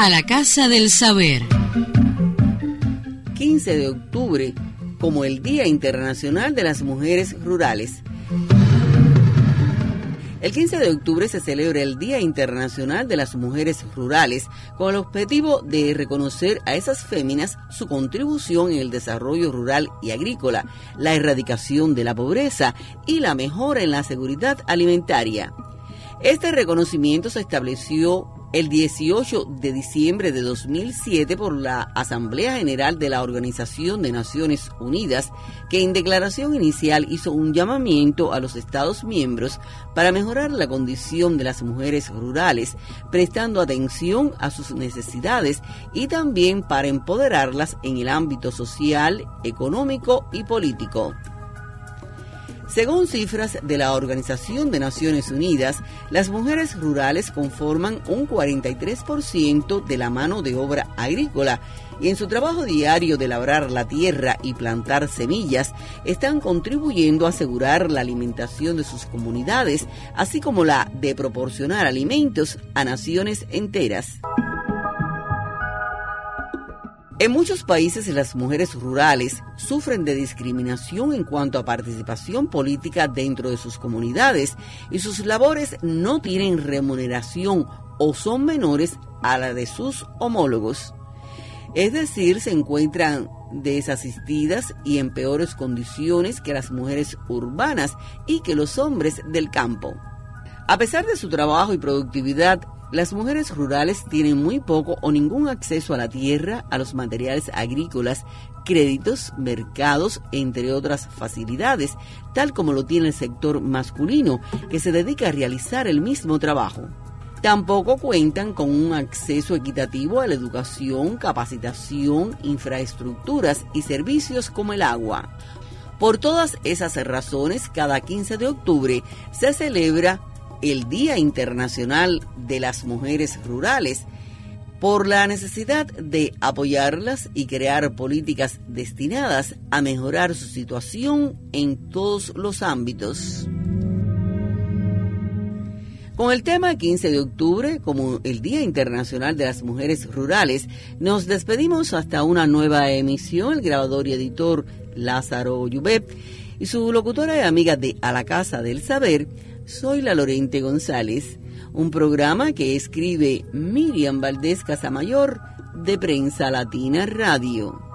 A la Casa del Saber. 15 de octubre, como el Día Internacional de las Mujeres Rurales. El 15 de octubre se celebra el Día Internacional de las Mujeres Rurales con el objetivo de reconocer a esas féminas su contribución en el desarrollo rural y agrícola, la erradicación de la pobreza y la mejora en la seguridad alimentaria. Este reconocimiento se estableció el 18 de diciembre de 2007 por la Asamblea General de la Organización de Naciones Unidas, que en declaración inicial hizo un llamamiento a los Estados miembros para mejorar la condición de las mujeres rurales, prestando atención a sus necesidades y también para empoderarlas en el ámbito social, económico y político. Según cifras de la Organización de Naciones Unidas, las mujeres rurales conforman un 43% de la mano de obra agrícola y en su trabajo diario de labrar la tierra y plantar semillas, están contribuyendo a asegurar la alimentación de sus comunidades, así como la de proporcionar alimentos a naciones enteras. En muchos países las mujeres rurales sufren de discriminación en cuanto a participación política dentro de sus comunidades y sus labores no tienen remuneración o son menores a la de sus homólogos. Es decir, se encuentran desasistidas y en peores condiciones que las mujeres urbanas y que los hombres del campo. A pesar de su trabajo y productividad, las mujeres rurales tienen muy poco o ningún acceso a la tierra, a los materiales agrícolas, créditos, mercados, entre otras facilidades, tal como lo tiene el sector masculino, que se dedica a realizar el mismo trabajo. Tampoco cuentan con un acceso equitativo a la educación, capacitación, infraestructuras y servicios como el agua. Por todas esas razones, cada 15 de octubre se celebra el Día Internacional de las Mujeres Rurales, por la necesidad de apoyarlas y crear políticas destinadas a mejorar su situación en todos los ámbitos. Con el tema 15 de octubre, como el Día Internacional de las Mujeres Rurales, nos despedimos hasta una nueva emisión. El grabador y editor Lázaro Llubet y su locutora y amiga de A la Casa del Saber, soy la Lorente González, un programa que escribe Miriam Valdés Casamayor de Prensa Latina Radio.